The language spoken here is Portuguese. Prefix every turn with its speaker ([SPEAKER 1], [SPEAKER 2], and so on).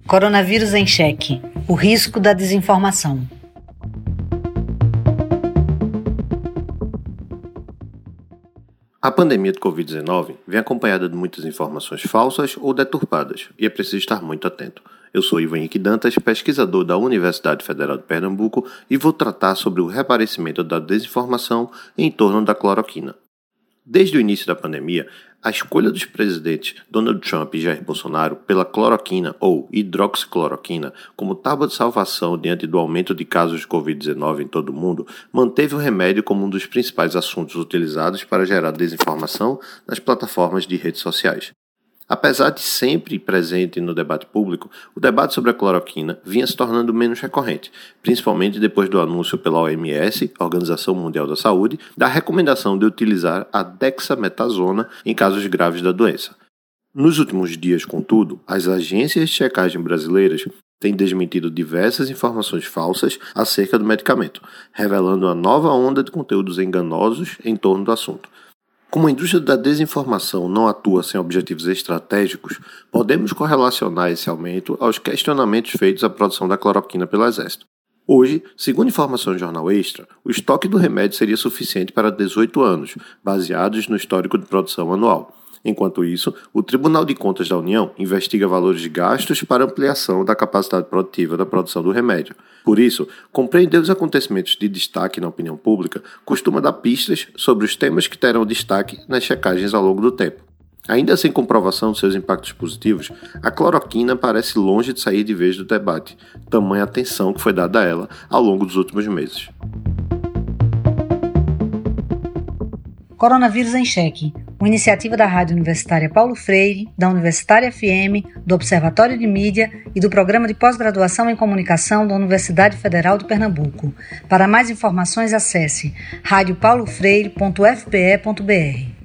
[SPEAKER 1] Coronavírus em Xeque. O risco da desinformação.
[SPEAKER 2] A pandemia de Covid-19 vem acompanhada de muitas informações falsas ou deturpadas, e é preciso estar muito atento. Eu sou Ivan Henrique Dantas, pesquisador da Universidade Federal de Pernambuco, e vou tratar sobre o reaparecimento da desinformação em torno da cloroquina. Desde o início da pandemia, a escolha dos presidentes Donald Trump e Jair Bolsonaro pela cloroquina ou hidroxicloroquina como tábua de salvação diante do aumento de casos de Covid-19 em todo o mundo manteve o remédio como um dos principais assuntos utilizados para gerar desinformação nas plataformas de redes sociais. Apesar de sempre presente no debate público, o debate sobre a cloroquina vinha se tornando menos recorrente, principalmente depois do anúncio pela OMS, Organização Mundial da Saúde, da recomendação de utilizar a dexametasona em casos graves da doença. Nos últimos dias, contudo, as agências de checagem brasileiras têm desmentido diversas informações falsas acerca do medicamento, revelando uma nova onda de conteúdos enganosos em torno do assunto. Como a indústria da desinformação não atua sem objetivos estratégicos, podemos correlacionar esse aumento aos questionamentos feitos à produção da cloroquina pelo Exército. Hoje, segundo informações do Jornal Extra, o estoque do remédio seria suficiente para 18 anos, baseados no histórico de produção anual. Enquanto isso, o Tribunal de Contas da União investiga valores de gastos para ampliação da capacidade produtiva da produção do remédio. Por isso, compreender os acontecimentos de destaque na opinião pública costuma dar pistas sobre os temas que terão destaque nas checagens ao longo do tempo. Ainda sem comprovação de seus impactos positivos, a cloroquina parece longe de sair de vez do debate, tamanha atenção que foi dada a ela ao longo dos últimos meses.
[SPEAKER 1] Coronavírus em Xeque, uma iniciativa da Rádio Universitária Paulo Freire, da Universitária FM, do Observatório de Mídia e do Programa de Pós-Graduação em Comunicação da Universidade Federal de Pernambuco. Para mais informações, acesse radiopaulofreire.fpe.br.